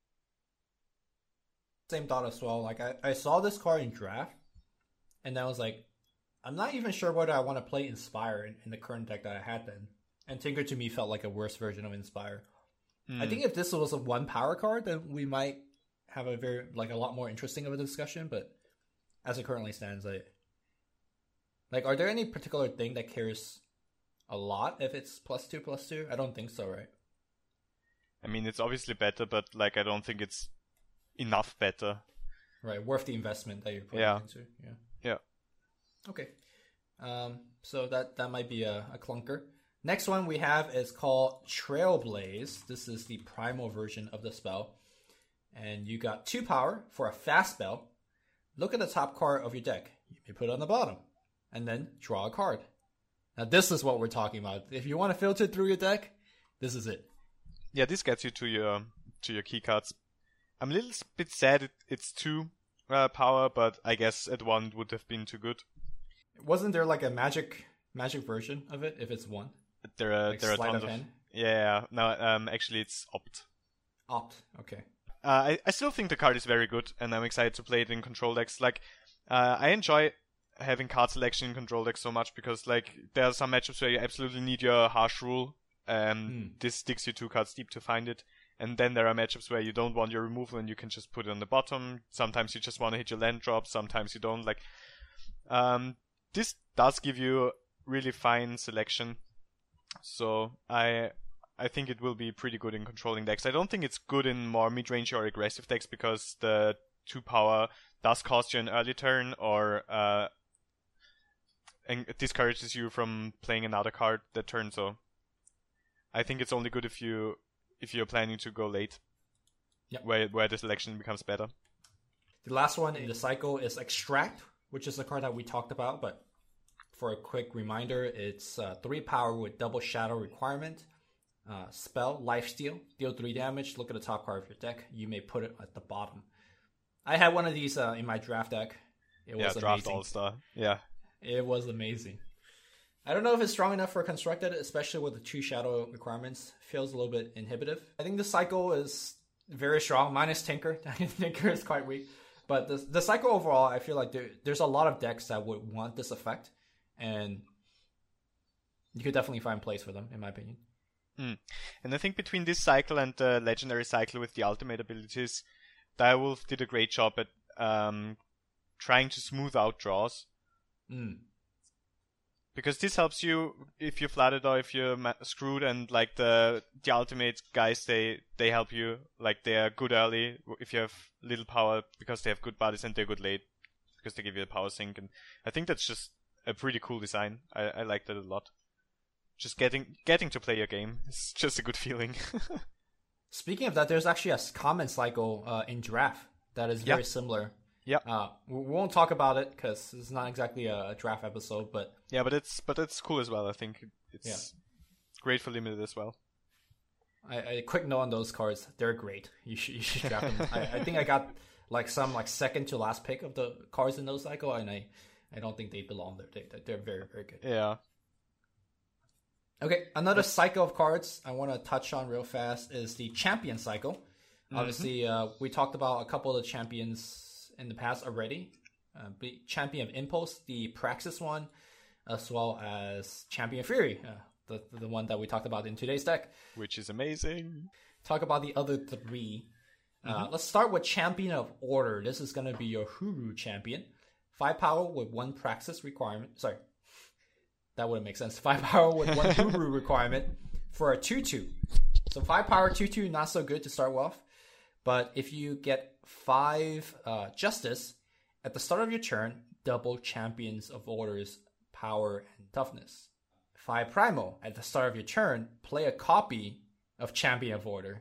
Same thought as well. I saw this card in draft, and I was I'm not even sure whether I want to play Inspire in the current deck that I had then. And Tinker to me felt like a worse version of Inspire. I think if this was a 1-power card, then we might have a a lot more interesting of a discussion. But as it currently stands, are there any particular thing that cares a lot if it's +2/+2? I don't think so, right? I mean, it's obviously better, but I don't think it's enough better. Right, worth the investment that you're putting into. Yeah. Yeah. Okay. So that might be a clunker. Next one we have is called Trailblaze. This is the primal version of the spell. And you got 2 power for a fast spell. Look at the top card of your deck. You may put it on the bottom. And then draw a card. Now this is what we're talking about. If you want to filter through your deck, this is it. Yeah, this gets you to your key cards. I'm a little bit sad it's 2 power, but I guess at 1 would have been too good. Wasn't there like a magic version of it if it's 1? There are Like tons sleight of of hand? yeah. No, actually it's opt. Opt, okay. I still think the card is very good, and I'm excited to play it in control decks. Like, I enjoy having card selection in control decks so much because, like, there are some matchups where you absolutely need your harsh rule. This digs you 2 cards deep to find it. And then there are matchups where you don't want your removal and you can just put it on the bottom. Sometimes you just want to hit your land drop. Sometimes you don't. Like, this does give you really fine selection. So I think it will be pretty good in controlling decks. I don't think it's good in more mid-range or aggressive decks because the 2 power does cost you an early turn or and it discourages you from playing another card that turn. So I think it's only good if you're planning to go late, where the selection becomes better. The last one in the cycle is Extract, which is a card that we talked about, but for a quick reminder, it's 3 power with double shadow requirement. Spell, Lifesteal, deal 3 damage, look at the top card of your deck. You may put it at the bottom. I had one of these in my draft deck. It was Draft amazing. All-Star. Yeah. It was amazing. I don't know if it's strong enough for constructed, especially with the 2 shadow requirements. Feels a little bit inhibitive. I think the cycle is very strong, minus Tinker. Tinker is quite weak. But the cycle overall, I feel like there's a lot of decks that would want this effect. And you could definitely find place for them, in my opinion. And I think between this cycle and the legendary cycle with the ultimate abilities, Direwolf did a great job at trying to smooth out draws. Because this helps you if you're flooded or if you're screwed, and like the ultimate guys, they help you. Like they are good early if you have little power because they have good bodies, and they're good late because they give you a power sink. And I think that's just a pretty cool design. I like that a lot. Just getting to play your game is just a good feeling. Speaking of that, there's actually a common cycle in draft that is very similar. Yeah. We won't talk about it because it's not exactly a draft episode, but yeah, but it's cool as well. I think it's great for limited as well. I quick note on those cards. They're great. You should draft them. I think I got like second to last pick of the cards in those cycle, and I don't think they belong there. They're very, very good. Yeah. Okay, another cycle of cards I want to touch on real fast is the champion cycle. Obviously, we talked about a couple of the champions in the past already. Champion of Impulse, the Praxis one, as well as Champion Fury, the one that we talked about in today's deck. Which is amazing. Talk about the other 3. Let's start with Champion of Order. This is going to be your Huru champion. 5 power with 1 Praxis requirement. Sorry. That wouldn't make sense. 5 power with 1 Huru requirement for a 2/2. So 5 power 2/2, not so good to start off. But if you get 5 Justice, at the start of your turn, double Champions of Order's power and toughness. 5 Primal, at the start of your turn, play a copy of Champion of Order.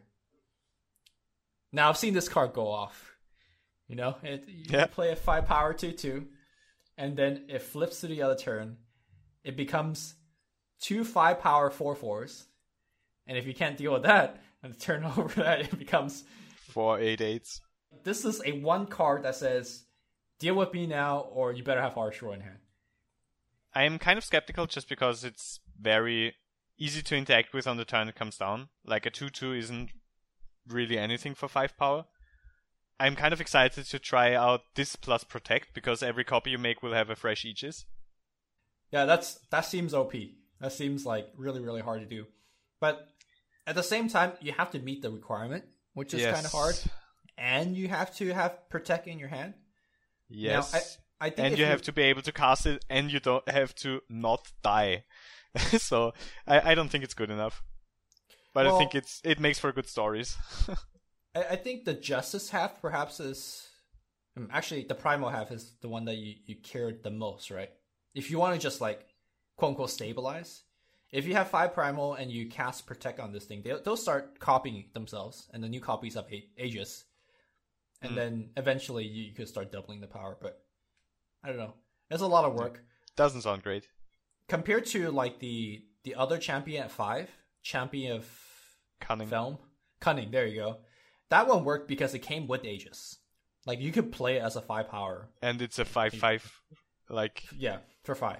Now, I've seen this card go off. You know, you play a 5 power 2/2, and then it flips to the other turn. It becomes 2 5 power 4/4s. And if you can't deal with that, and the turn over that, it becomes 4 8/8s. This is a 1 card that says, deal with me now, or you better have Harsh Roar in hand. I am kind of skeptical just because it's very easy to interact with on the turn it comes down. Like a 2/2 isn't really anything for 5 power. I'm kind of excited to try out this plus Protect, because every copy you make will have a fresh Aegis. Yeah, that seems OP. That seems like really, really hard to do. But at the same time, you have to meet the requirement, which is kind of hard. And you have to have Protect in your hand. Yes. Now, I think and you have to be able to cast it, and you don't have to not die. So I don't think it's good enough. But I think it makes for good stories. I think the Justice half perhaps is... Actually, the Primal half is the one that you cared the most, right? If you want to just like, quote unquote, stabilize, If you have 5 primal and you cast protect on this thing, they'll start copying themselves, and the new copies of Aegis. And then eventually you could start doubling the power, but I don't know. It's a lot of work. Doesn't sound great. Compared to like the other champion at 5, Champion of Cunning. Felm. Cunning, there you go. That one worked because it came with Aegis. Like, you could play it as a 5 power. And it's a 5/5. Like... Yeah, for 5.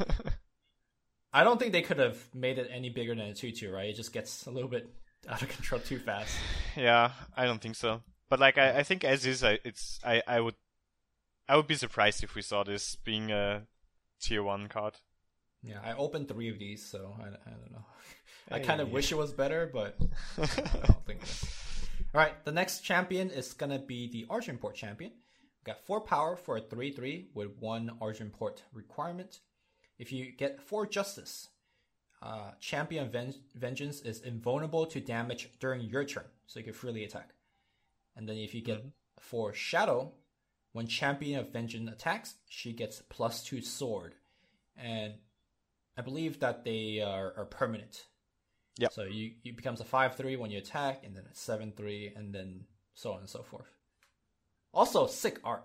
I don't think they could have made it any bigger than a 2/2, right? It just gets a little bit out of control too fast. Yeah, I don't think so. But like, I think as is, I would be surprised if we saw this being a tier 1 card. Yeah, I opened 3 of these, so I don't know. I kind of wish it was better, but I don't think so. All right, the next champion is going to be the Argent Port champion. We've got 4 power for a 3/3 with 1 Argent Port requirement. If you get 4 Justice, Champion Vengeance is invulnerable to damage during your turn, so you can freely attack. And then if you get 4 Shadow, when Champion of Vengeance attacks, she gets +2 sword. And I believe that they are permanent. Yep. So you becomes a 5/3 when you attack, and then a 7/3, and then so on and so forth. Also, sick art.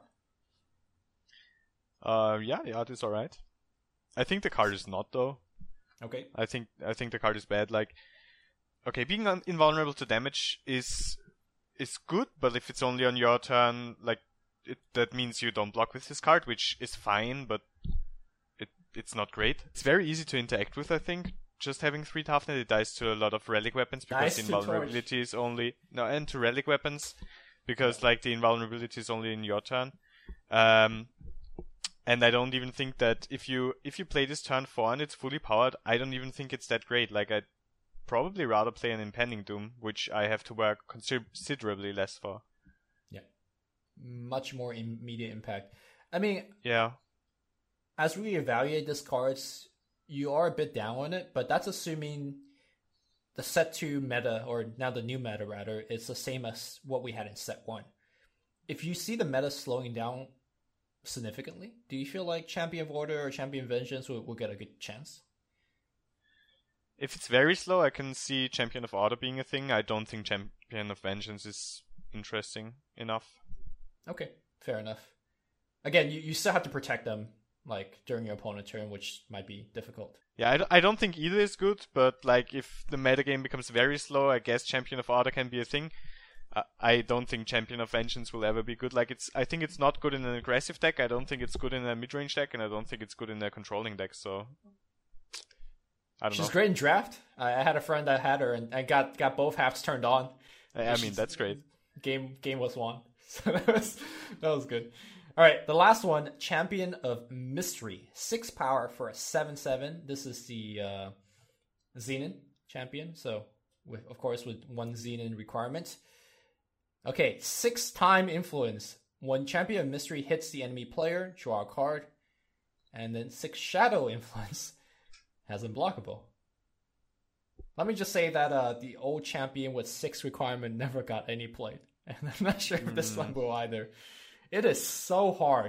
Yeah, the art is alright. I think the card is not, though. Okay. I think the card is bad. Like, okay, being invulnerable to damage is good, but if it's only on your turn, like, that means you don't block with this card, which is fine, but it's not great. It's very easy to interact with, I think. Just having 3 toughness, it dies to a lot of relic weapons because invulnerability is only and to relic weapons because like the invulnerability is only in your turn. And I don't even think that if you play this turn 4 and it's fully powered, I don't even think it's that great. Like, I'd probably rather play an Impending Doom, which I have to work considerably less for. Yeah, much more immediate impact. I mean, yeah. As we evaluate these cards, you are a bit down on it, but that's assuming the set 2 meta, or now the new meta rather, is the same as what we had in set 1. If you see the meta slowing down significantly, do you feel like Champion of Order or Champion Vengeance will get a good chance? If it's very slow, I can see Champion of Order being a thing. I don't think Champion of Vengeance is interesting enough. Okay, fair enough. Again, you still have to protect them like during your opponent's turn, which might be difficult. Yeah, I don't think either is good, but like if the metagame becomes very slow, I guess Champion of Order can be a thing. I don't think Champion of Vengeance will ever be good. Like, I think it's not good in an aggressive deck, I don't think it's good in a mid-range deck, and I don't think it's good in a controlling deck, so I don't know. She's great in draft. I had a friend that had her, and I got both halves turned on. I mean, that's great. Game was won. So that was good. All right, the last one, Champion of Mystery. 6 power for a 7/7. This is the Xenon champion, so of course with 1 Xenon requirement. Okay, 6-time influence. When Champion of Mystery hits the enemy player, draw a card. And then 6 shadow influence has unblockable. Let me just say that the old champion with 6 requirement never got any play. And I'm not sure if this one will either. It is so hard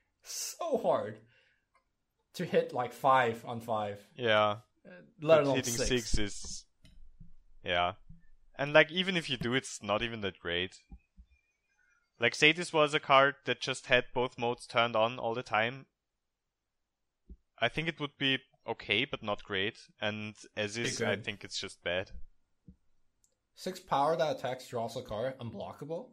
to hit like 5 on 5. Yeah. Let alone hitting 6. 6 is... Yeah. And like, even if you do, it's not even that great. Like, say this was a card that just had both modes turned on all the time. I think it would be okay, but not great. And as is, I think it's just bad. 6 power that attacks, draws a card, unblockable.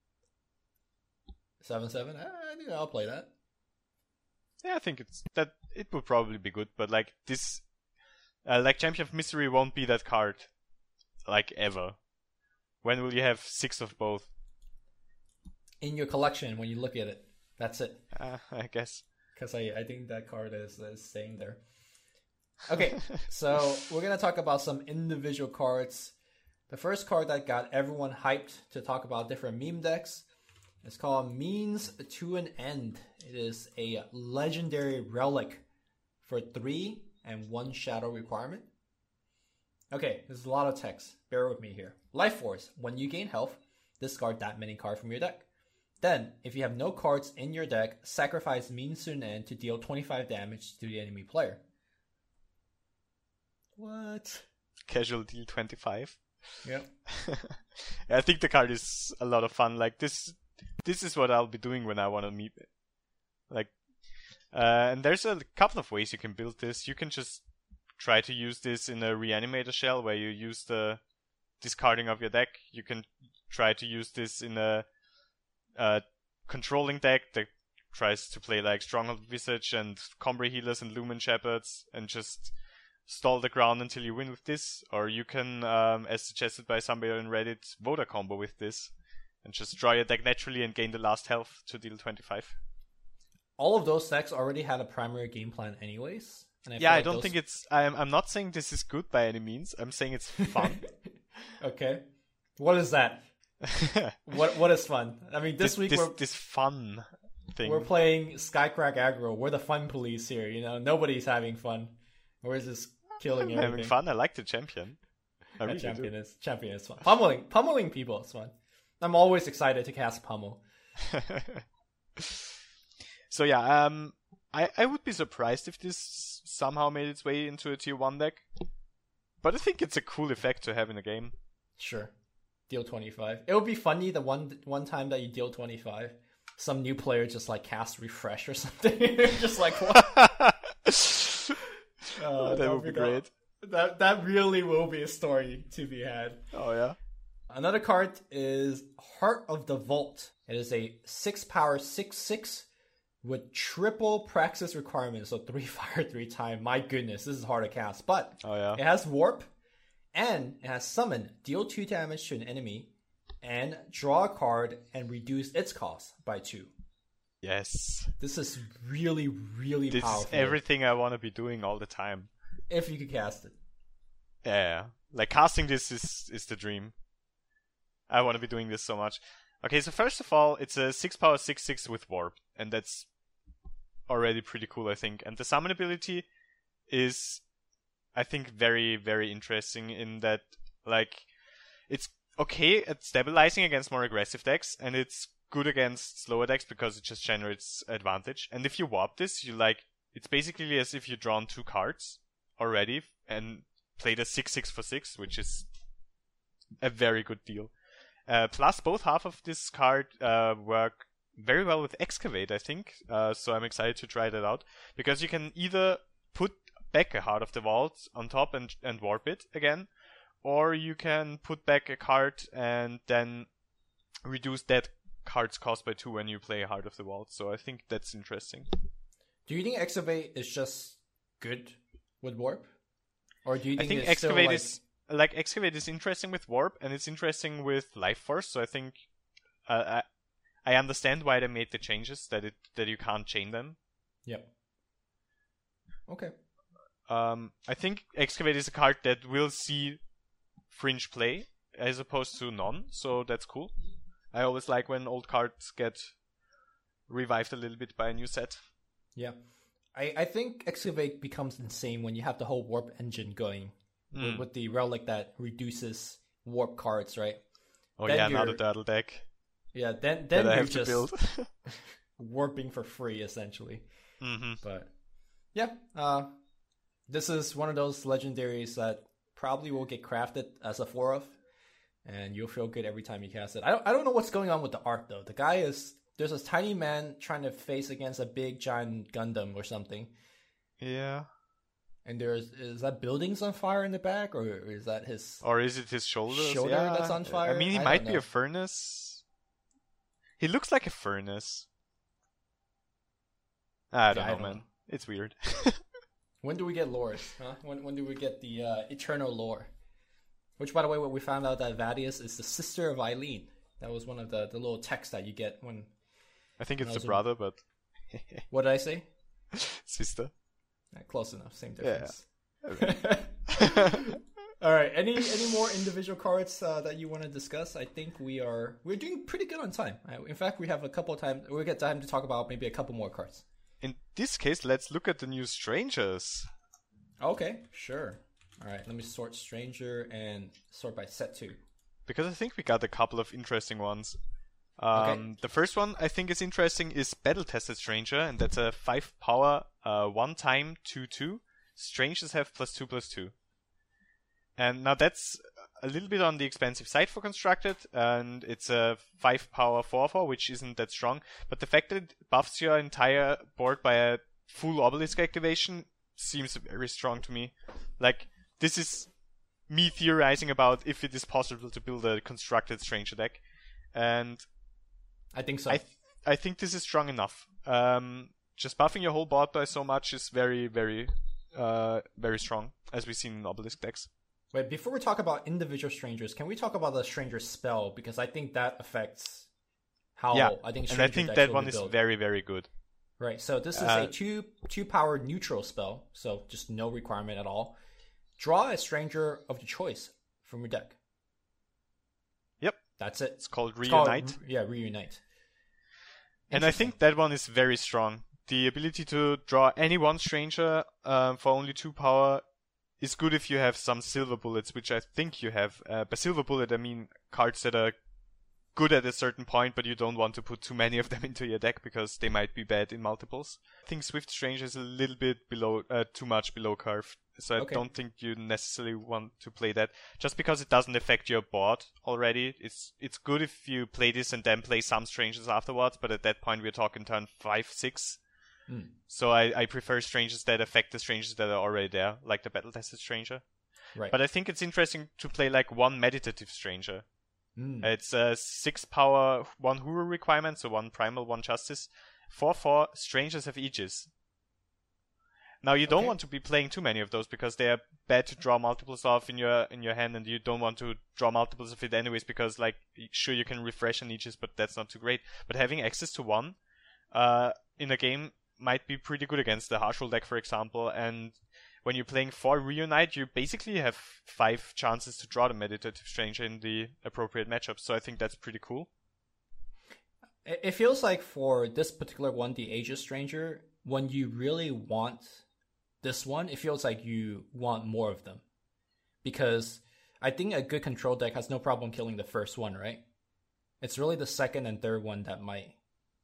7/7. I think I'll play that. Yeah, I think it would probably be good, but like this, like Champion of Mystery won't be that card, like ever. When will you have 6 of both? In your collection, when you look at it, that's it. I guess. Because I think that card is staying there. Okay, so we're gonna talk about some individual cards. The first card that got everyone hyped to talk about different meme decks. It's called Means to an End. It is a legendary relic for 3 and 1 shadow requirement. Okay, there's a lot of text. Bear with me here. Life Force. When you gain health, discard that many cards from your deck. Then, if you have no cards in your deck, sacrifice Means to an End to deal 25 damage to the enemy player. What? Casual deal 25. Yep. I think the card is a lot of fun. Like this is what I'll be doing when I want to meet. Like, and there's a couple of ways you can build this. You can just try to use this in a reanimator shell where you use the discarding of your deck. You can try to use this in a controlling deck that tries to play like Stronghold Visage and Combre Healers and Lumen Shepherds and just stall the ground until you win with this. Or you can, as suggested by somebody on Reddit, Voda combo with this and just draw your deck naturally and gain the last health to deal 25. All of those decks already had a primary game plan anyways. And I don't think it's... I'm not saying this is good by any means. I'm saying it's fun. Okay. What is that? What is fun? I mean, this week this fun thing. We're playing Skycrack aggro. We're the fun police here, you know? Nobody's having fun. We're just killing everything. Having fun? I like the champion. Champion is fun. Pummeling people is fun. I'm always excited to cast Pummel. So yeah, I would be surprised if this somehow made its way into a tier 1 deck. But I think it's a cool effect to have in a game. Sure. Deal 25. It would be funny the one time that you deal 25, some new player just like cast refresh or something. Just like what? That would be great. That really will be a story to be had. Oh yeah. Another card is Heart of the Vault. It is a 6-power 6/6 with triple Praxis requirements, so 3 fire 3 time. My goodness, this is hard to cast. But it has Warp, and it has Summon, deal 2 damage to an enemy, and draw a card and reduce its cost by 2. Yes. This is really, really powerful. This is everything I want to be doing all the time. If you could cast it. Yeah. Like, casting this is the dream. I want to be doing this so much. Okay, so first of all, it's a 6-power 6/6 with Warp, and that's already pretty cool, I think. And the summon ability is, I think, very, very interesting in that, like, it's okay at stabilizing against more aggressive decks, and it's good against slower decks because it just generates advantage. And if you warp this, it's basically as if you've drawn 2 cards already and played a 6/6 for 6, which is a very good deal. Plus, both half of this card work very well with Excavate, I think. So I'm excited to try that out. Because you can either put back a Heart of the Vault on top and warp it again, or you can put back a card and then reduce that card's cost by 2 when you play Heart of the Vault. So I think that's interesting. Do you think Excavate is just good with Warp? Or do you think, I think Excavate is... Like, Excavate is interesting with Warp, and it's interesting with Life Force, so I think I understand why they made the changes, that you can't chain them. Yep. Okay. I think Excavate is a card that will see fringe play, as opposed to none, so that's cool. I always like when old cards get revived a little bit by a new set. Yeah. I think Excavate becomes insane when you have the whole Warp engine going. With the relic that reduces warp cards, right? Oh then now the turtle deck. Yeah, then that you're I have just to build. warping for free, essentially. Mm-hmm. But yeah, this is one of those legendaries that probably will get crafted as a 4-of, and you'll feel good every time you cast it. I don't know what's going on with the art though. The guy there's this tiny man trying to face against a big giant Gundam or something. Yeah. And is that buildings on fire in the back, or is that his... Or is it his shoulders? Shoulder that's on fire? I mean, he might be a furnace. He looks like a furnace. I don't know, man. It's weird. When do we get lores? Huh? When do we get the eternal lore? Which, by the way, we found out that Vadius is the sister of Eileen. That was one of the little texts that you get when... I think it's the brother, but... What did I say? Sister. Close enough, same difference. Yeah. All right. Any more individual cards that you want to discuss? I think we're doing pretty good on time. In fact, we have a couple of time. We'll get time to talk about maybe a couple more cards. In this case, let's look at the new Strangers. Okay, sure. All right. Let me sort Stranger and sort by set 2. Because I think we got a couple of interesting ones. Okay. The first one I think is interesting is Battle Tested Stranger, and that's a 5-power 1-time 2/2. Strangers have +2/+2. And now that's a little bit on the expensive side for Constructed, and it's a 5 power 4/4, which isn't that strong. But the fact that it buffs your entire board by a full Obelisk activation seems very strong to me. Like, this is me theorizing about if it is possible to build a Constructed Stranger deck. And I think so. I think this is strong enough. Just buffing your whole board by so much is very, very, very strong, as we've seen in Obelisk decks. Wait, before we talk about individual strangers, can we talk about the stranger spell? Because I think that affects how I think stranger and I think decks that will one be is built. very, very good. Right, so this is a two power neutral spell, so just no requirement at all. Draw a stranger of your choice from your deck. Yep. That's it. It's called Reunite. Reunite. And I think that one is very strong. The ability to draw any one stranger for only 2 power is good if you have some silver bullets, which I think you have. By silver bullet, I mean cards that are good at a certain point, but you don't want to put too many of them into your deck because they might be bad in multiples. I think Swift Stranger is a little bit below, too much below curve, so I don't think you necessarily want to play that. Just because it doesn't affect your board already, it's good if you play this and then play some Strangers afterwards, but at that point we're talking turn 5, 6. So I prefer Strangers that affect the Strangers that are already there, like the Battle-Tested Stranger. Right. But I think it's interesting to play like one Meditative Stranger. It's a 6 power, 1 Hero requirement, so 1 Primal, 1 Justice. 4/4, Strangers have Aegis. Now you don't want to be playing too many of those because they are bad to draw multiples of in your hand, and you don't want to draw multiples of it anyways because, like, sure you can refresh an Aegis, but that's not too great. But having access to 1 in a game might be pretty good against the Harsh Rule deck, for example, and when you're playing 4 Reunite, you basically have 5 chances to draw the Meditative Stranger in the appropriate matchup, so I think that's pretty cool. It feels like for this particular one, the Aegis Stranger, when you really want this one, it feels like you want more of them. Because I think a good control deck has no problem killing the first one, right? It's really the second and third one that might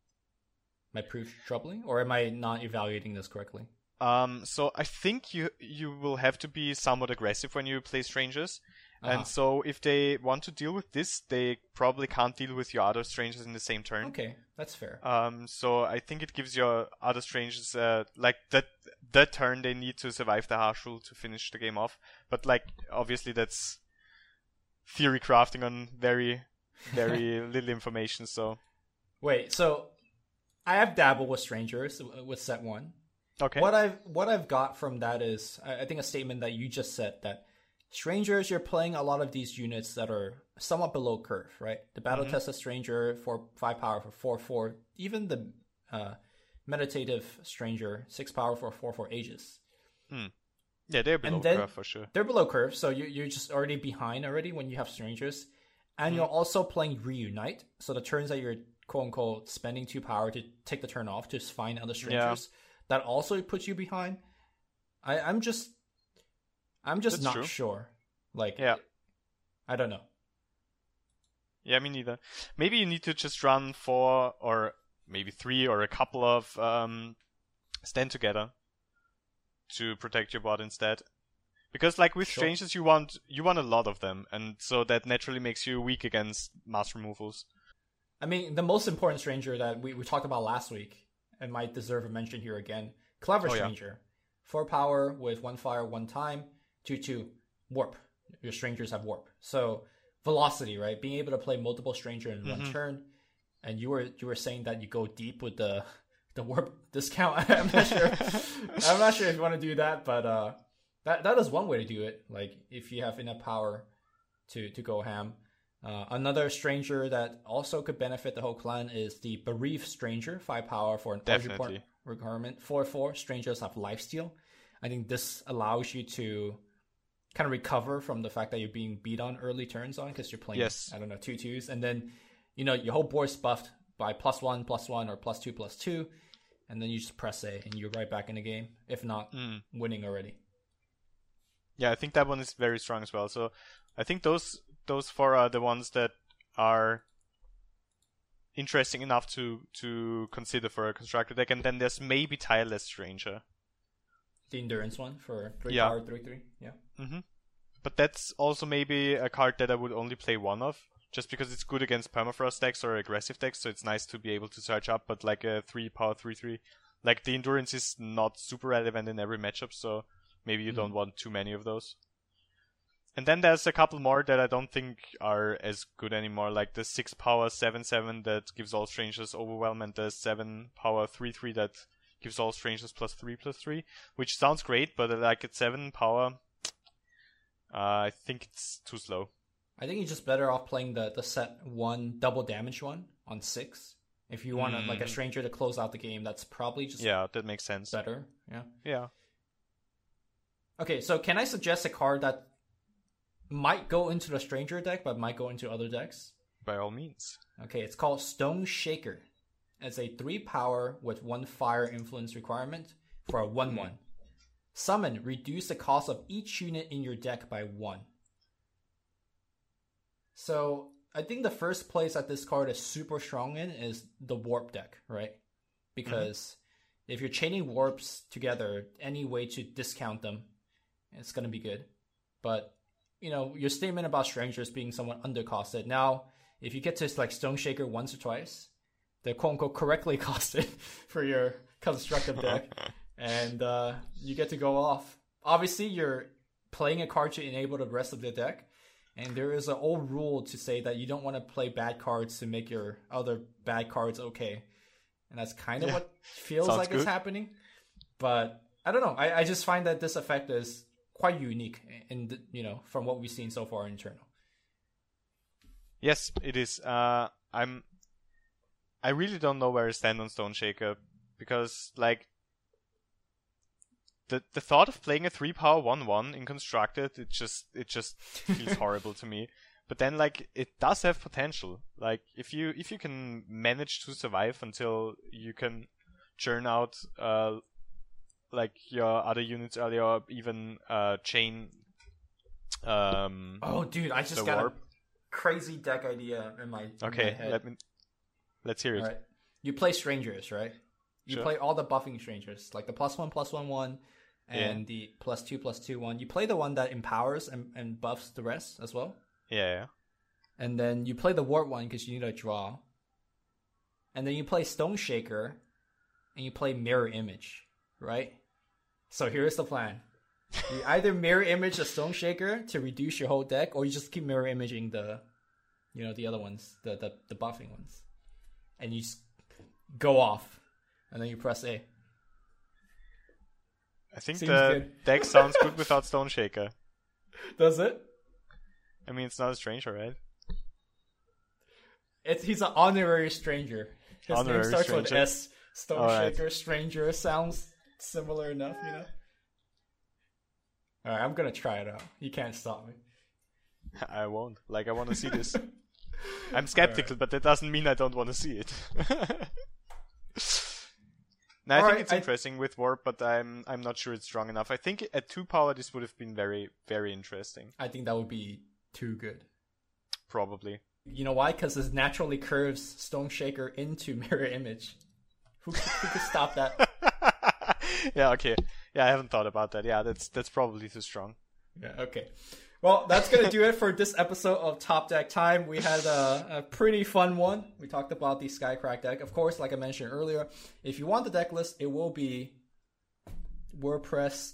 prove troubling, or am I not evaluating this correctly? So I think you will have to be somewhat aggressive when you play Strangers. And so if they want to deal with this, they probably can't deal with your other Strangers in the same turn. Okay, that's fair. So I think it gives your other Strangers, like that turn they need to survive the Harsh Rule to finish the game off. But like, obviously that's theory crafting on very, very little information, so. Wait, so I have dabbled with Strangers with set 1. Okay. What I've got from that is, I think, a statement that you just said, that Strangers, you're playing a lot of these units that are somewhat below curve, right? The Battle-Tested Stranger for 5 power for 4/4, even the Meditative Stranger 6 power for 4/4 Aegis. Yeah, they're below curve for sure. They're below curve, so you're just already behind already when you have Strangers, and you're also playing Reunite. So the turns that you're quote unquote spending 2 power to take the turn off to find other Strangers. Yeah. That also puts you behind. I'm just That's not true. sure. Like, I don't know. Yeah, me neither. Maybe you need to just run 4 or maybe 3 or a couple of Stand Together to protect your board instead. Because like with Strangers, you want a lot of them, and so that naturally makes you weak against mass removals. I mean, the most important Stranger that we talked about last week, and might deserve a mention here again, Clever Stranger. 4 power with 1 fire 1 time, 2/2 warp. Your Strangers have warp. So velocity, right? Being able to play multiple Stranger in 1 turn. And you were saying that you go deep with the warp discount. I'm not sure. I'm not sure if you want to do that, but that is one way to do it. Like, if you have enough power to go ham. Another Stranger that also could benefit the whole clan is the Bereaved Stranger, 5 power for an urgent point requirement. 4/4 Strangers have Lifesteal. I think this allows you to kind of recover from the fact that you're being beat on early turns on because you're playing, I don't know, 2/2s, and then your whole board's buffed by +1/+1 or +2/+2, and then you just press A and you're right back in the game. If not, winning already. Yeah, I think that one is very strong as well. So I think those 4 are the ones that are interesting enough to consider for a constructed deck, and then there's maybe Tireless Stranger. The endurance one for 3 power 3/3, yeah. but that's also maybe a card that I would only play one of, just because it's good against permafrost decks or aggressive decks, so it's nice to be able to search up, but like a 3-power 3/3, like the endurance is not super relevant in every matchup, so maybe you don't want too many of those. And then there's a couple more that I don't think are as good anymore, like the 6-power 7/7 that gives all strangers overwhelm, and the 7-power 3/3 that gives all strangers +3/+3, which sounds great, but like at 7 power, I think it's too slow. I think you're just better off playing the set 1 double damage one on 6. If you want like a stranger to close out the game, that's probably just that makes sense. Better, yeah. Yeah. Okay, so can I suggest a card that might go into the stranger deck, but might go into other decks? By all means. Okay, it's called Stone Shaker. It's a 3-power with 1 fire influence requirement for a 1/1. Summon, reduce the cost of each unit in your deck by 1. So, I think the first place that this card is super strong in is the warp deck, right? Because if you're chaining warps together, any way to discount them, it's going to be good. But, you know, your statement about strangers being somewhat undercosted. Now, if you get to like Stone Shaker once or twice, they're quote-unquote correctly costed for your constructive deck. And you get to go off. Obviously, you're playing a card to enable the rest of the deck. And there is an old rule to say that you don't want to play bad cards to make your other bad cards okay. And that's kind of what feels like it's happening. But I don't know. I just find that this effect is quite unique in from what we've seen so far in Eternal. Yes, it is. I really don't know where I stand on Stone Shaker, because like the thought of playing a 3-power 1/1 in constructed, it just feels horrible to me. But then like it does have potential. Like if you can manage to survive until you can churn out like your other units earlier, or even chain oh dude, I just got warp. A crazy deck idea in my head. Let's hear it. All right. You play strangers, right? You play all the buffing strangers, like the +1/+1/1 and the +2/+2/1. You play the one that empowers and buffs the rest as well. Yeah. And then you play the warp one because you need a draw. And then you play Stone Shaker, and you play Mirror Image, right? So here's the plan. You either Mirror Image the Stone Shaker to reduce your whole deck, or you just keep Mirror Imaging the other ones, the buffing ones. And you just go off. And then you press A. I think the deck sounds good without Stone Shaker. Does it? I mean, it's not a stranger, right? He's an honorary stranger. His name starts with S. Stone Shaker, stranger. Sounds similar enough, you know? Alright, I'm gonna try it out. You can't stop me. I won't. Like, I want to see this. I'm skeptical, but that doesn't mean I don't want to see it. Now, I think it's interesting with warp, but I'm not sure it's strong enough. I think at 2-power this would have been very, very interesting. I think that would be too good. Probably. You know why? Because it naturally curves Stone Shaker into Mirror Image. Who could stop that? Yeah, okay. Yeah, I haven't thought about that. Yeah, that's probably too strong. Yeah, okay. Well, that's going to do it for this episode of Top Deck Time. We had a pretty fun one. We talked about the Skycrack deck. Of course, like I mentioned earlier, if you want the deck list, it will be WordPress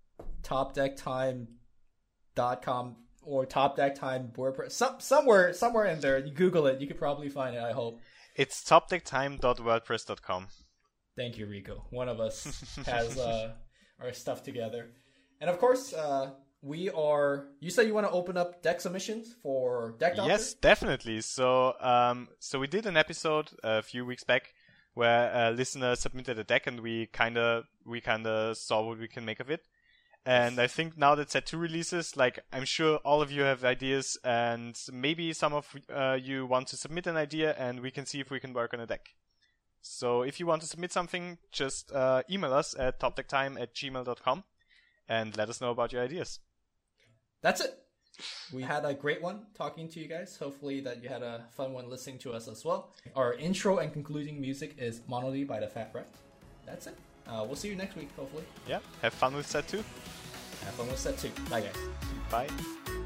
topdecktime.com or Top Deck Time WordPress. Somewhere in there. You Google it. You could probably find it, I hope. It's topdecktime.wordpress.com. Thank you, Rico. One of us has our stuff together. And of course, you said you want to open up deck submissions for Deck Doctor? Yes, definitely. So we did an episode a few weeks back where a listener submitted a deck, and we kind of saw what we can make of it. And I think now that set 2 releases, like, I'm sure all of you have ideas, and maybe some of you want to submit an idea, and we can see if we can work on a deck. So if you want to submit something, just email us at topdecktime@gmail.com and let us know about your ideas. That's it. We had a great one talking to you guys. Hopefully that you had a fun one listening to us as well. Our intro and concluding music is Monody by the Fat Rat. That's it. We'll see you next week, hopefully. Yeah, have fun with set 2. Have fun with set 2. Bye, guys. Bye.